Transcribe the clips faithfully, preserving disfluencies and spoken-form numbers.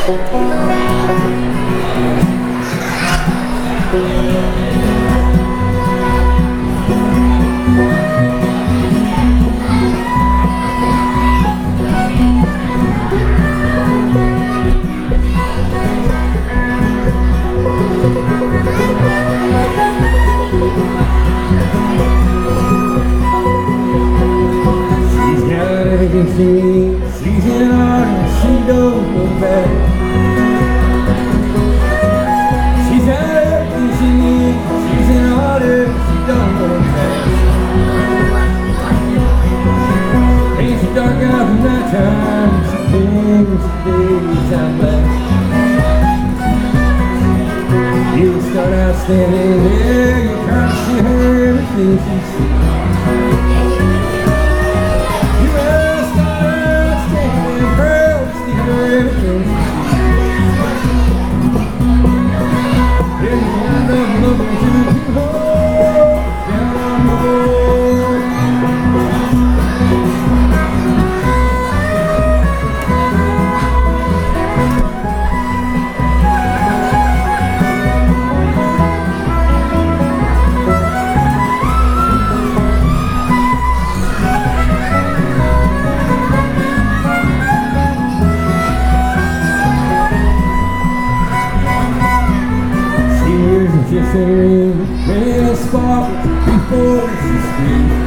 She's in art and she don't look back. She's everything she needs. She's in order, she don't look back. It's dark out in night time. She thinks the daytime black. You start out standing there, you can't see her everything she sees. Just a ring, ring a spark before she speaks.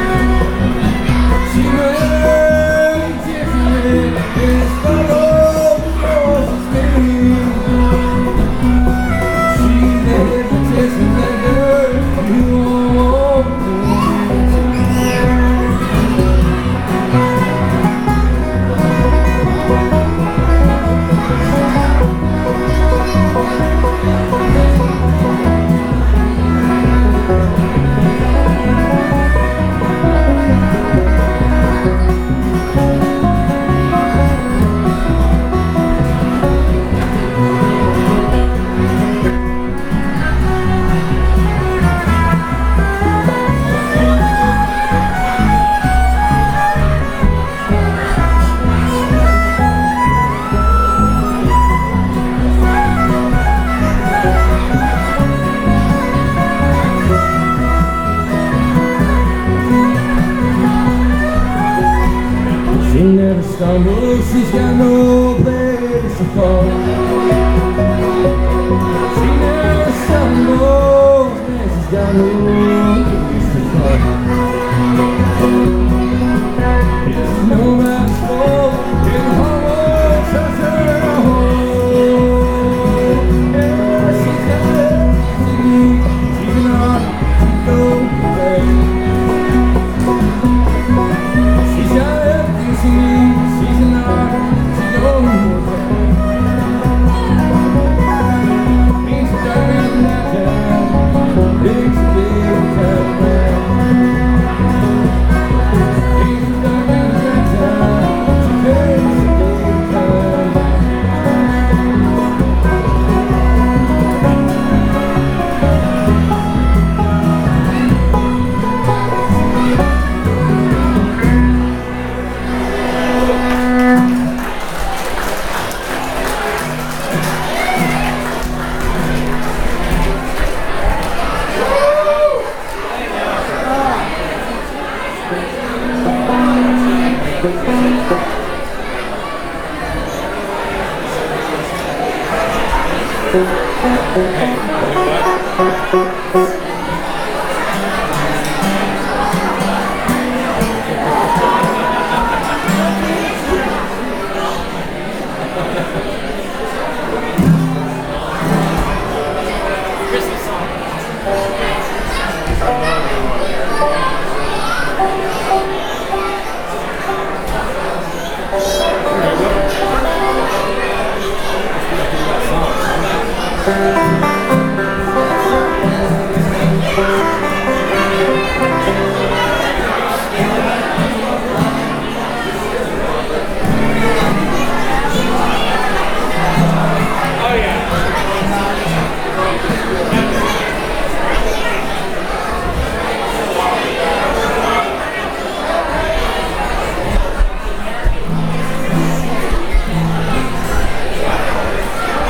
She runs, just a ring, ring a spark before she speaks. She's a hypnotist that girl you want to She never stumbles, she's got no place to fall. She never stumbles, and she's got no place to fall. It's nobody's fault if the whole world turns her home. Yeah, she's got everything, she's an art, she's no place. She's got everything she needs, she's an artist, she don't know that. Means she's dark in that town, big, big town man. Means she's dark in that town, she pays a big town man.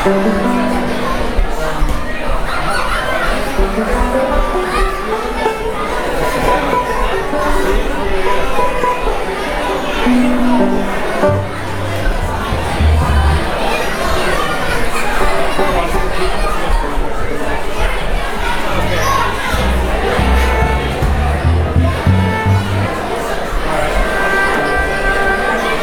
Thank